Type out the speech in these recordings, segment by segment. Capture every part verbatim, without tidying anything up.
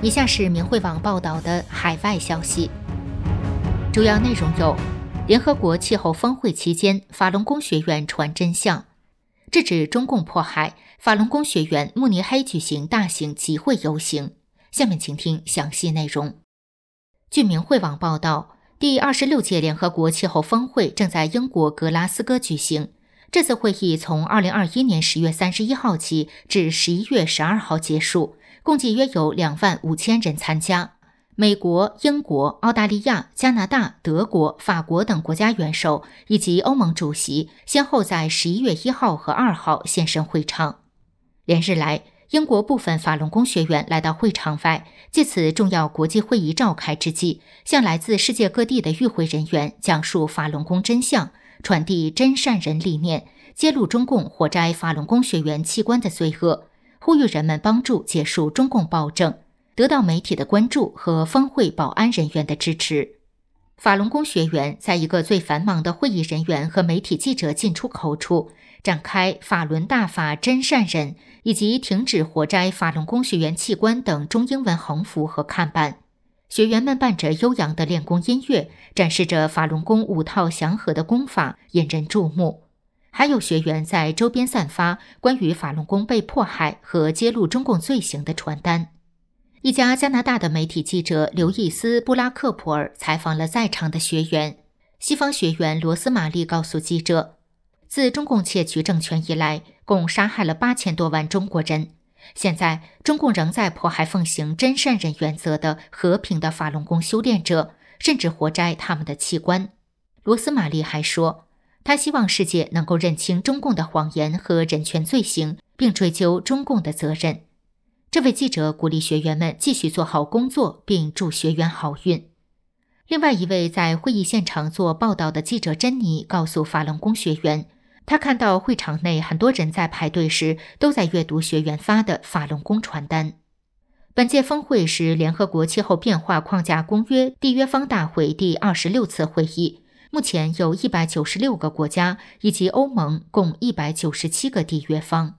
以下是明慧网报道的海外消息，主要内容有：联合国气候峰会期间，法轮功学员传真相，制止中共迫害，法轮功学员慕尼黑举行大型集会游行。下面请听详细内容。据明慧网报道，第二十六届联合国气候峰会正在英国格拉斯哥举行。这次会议从二零二一年十月三十一号起至十一月十二号结束，共计约有两万五千人参加。美国、英国、澳大利亚、加拿大、德国、法国等国家元首以及欧盟主席先后在十一月一号和二号现身会场。连日来，英国部分法轮功学员来到会场外，借此重要国际会议召开之际，向来自世界各地的与会人员讲述法轮功真相，传递真善人理念，揭露中共活摘法轮功学员器官的罪恶，呼吁人们帮助结束中共暴政，得到媒体的关注和峰会保安人员的支持。法轮功学员在一个最繁忙的会议人员和媒体记者进出口处，展开法轮大法真善人以及停止活摘法轮功学员器官等中英文横幅和看板。学员们伴着悠扬的练功音乐，展示着法轮功五套祥和的功法，引人注目。还有学员在周边散发关于法轮功被迫害和揭露中共罪行的传单。一家加拿大的媒体记者刘易斯·布拉克普尔采访了在场的学员。西方学员罗斯玛丽告诉记者，自中共窃取政权以来，共杀害了八千多万中国人。现在，中共仍在迫害奉行真善人原则的和平的法轮功修炼者，甚至活摘他们的器官。罗斯玛丽还说，他希望世界能够认清中共的谎言和人权罪行，并追究中共的责任。这位记者鼓励学员们继续做好工作，并祝学员好运。另外一位在会议现场做报道的记者珍妮告诉法轮功学员，他看到会场内很多人在排队时都在阅读学员发的法轮功传单。本届峰会是联合国气候变化框架公约缔约方大会第二十六次会议，目前有一百九十六个国家以及欧盟共一百九十七个缔约方。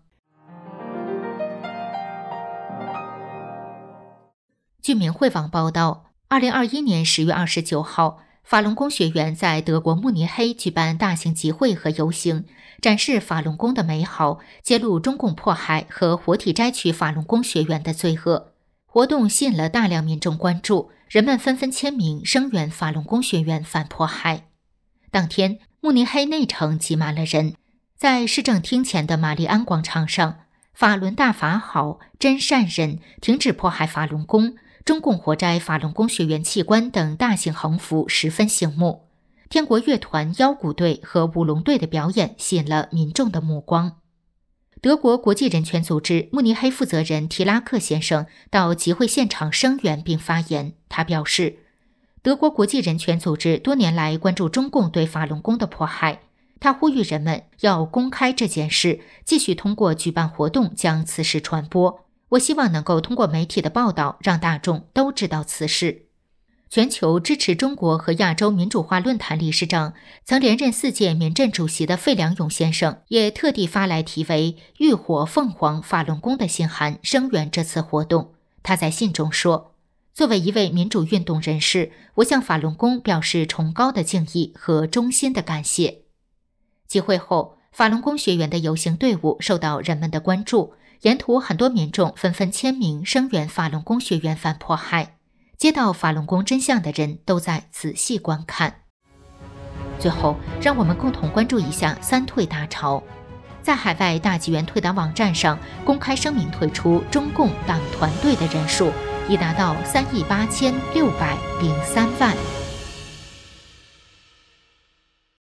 据明慧网报道，二零二一年十月二十九号，法轮功学员在德国慕尼黑举办大型集会和游行，展示法轮功的美好，揭露中共迫害和活体摘取法轮功学员的罪恶。活动吸引了大量民众关注，人们纷纷签名声援法轮功学员反迫害。当天，慕尼黑内城挤满了人，在市政厅前的玛丽安广场上，法轮大法好，真善人，停止迫害法轮功，中共活摘法轮功学员器官等大型横幅十分醒目。天国乐团腰鼓队和舞龙队的表演吸引了民众的目光。德国国际人权组织慕尼黑负责人提拉克先生到集会现场声援并发言，他表示，德国国际人权组织多年来关注中共对法轮功的迫害，他呼吁人们要公开这件事，继续通过举办活动将此事传播。我希望能够通过媒体的报道，让大众都知道此事。全球支持中国和亚洲民主化论坛理事长、曾连任四届民阵主席的费良勇先生也特地发来题为“浴火凤凰法轮功”的信函，声援这次活动。他在信中说，作为一位民主运动人士，我向法轮功表示崇高的敬意和衷心的感谢。集会后，法轮功学员的游行队伍受到人们的关注，沿途很多民众纷纷签名声援法轮功学员反迫害，接到法轮功真相的人都在仔细观看。最后，让我们共同关注一下三退大潮。在海外大纪元退党网站上公开声明退出中共党团队的人数已达到三亿八千六百零三万。